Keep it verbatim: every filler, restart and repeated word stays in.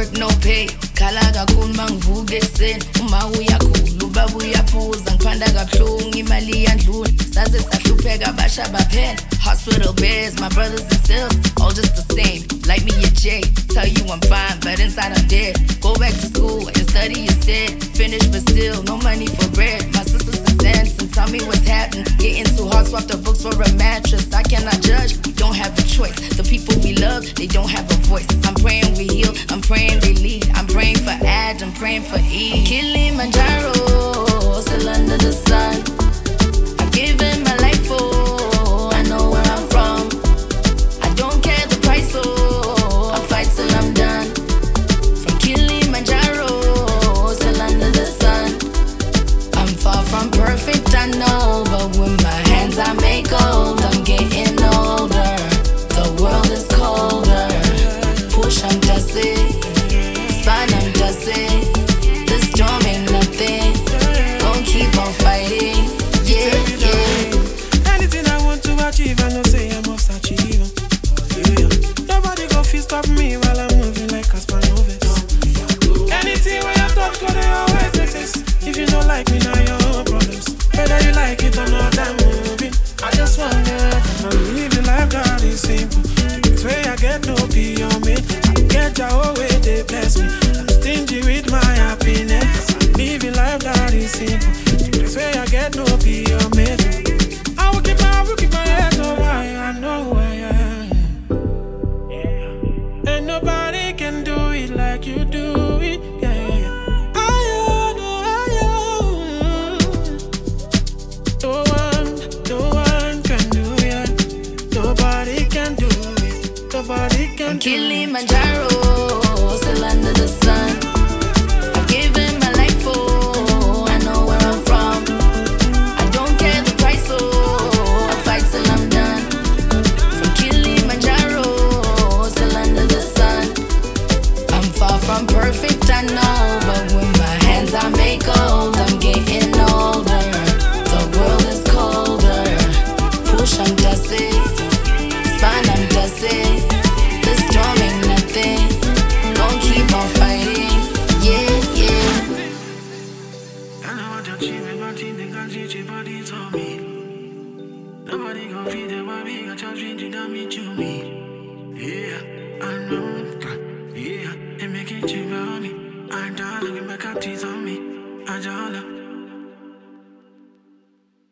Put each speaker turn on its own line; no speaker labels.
work, no pay. Khala kakhulu mangivuka ekuseni. Uma uyakhula ubaba uyaphuza. Ngipanda kabuhlungu imali yandlula. Saze sahlupheka basha baphela. Hospital beds, my brothers and sisters, all just the same. Like me and Jay, tell you I'm fine, but inside I'm dead. Go back to school and study instead. Finish but still, no money for bread. My sisters and Zans and tell me what's happening. Getting too hard, swap the books for a mattress. I cannot judge, we don't have a choice. The people we love, they don't have a voice. I'm praying we heal, I'm praying they lead. I'm praying for Ad, I'm praying for Eve. Kilimanjaro, still under the sun. I give him my life for, I know where I'm from. I don't care the price, so I'll fight till I'm done. From Kilimanjaro, still under the sun. I'm far from perfect, I know, but with my hands I make gold. I'm getting older, the world is colder. Push, I'm dusty, spine, I'm dusty. The storm ain't nothing, gon' keep on fighting. Yeah, yeah.
Anything I want to achieve, I know say I must achieve. Yeah. Nobody gon' feel stop me while I'm moving like a Spanovich. Anything where I touch, go they always exist. If you don't like me, now your problems. Whether you like it or not, I'm moving. I just wonder, I'm living life that is simple. This way I get no P on me. I get your way, they bless me. I'm stingy with my happiness. I'm living life that is simple. This way I get no P on me. I will keep my, I will keep my head up high. I know who I am. Yeah. And nobody can do it like you do it. Yeah.
I'm Kilimanjaro, still under the sun. I give him my life for, I know where I'm from. I don't care the price, so I'll fight till I'm done. From Kilimanjaro, still under the sun. I'm far from perfect, I know, but with my hands I make gold. I'm getting older, the world is colder. Push, I'm dusty, spine, I'm dusty. The storm ain't nothing, gon' keep on fighting. Yeah, yeah.
I know what you're cheating, but you think I'll cheat you, but it's on me. Nobody gon' feed them, but me got your dream, you don't meet you, me. Yeah, I know, yeah, they make it cheap on me. I don't look back at teeth on me. I don't look.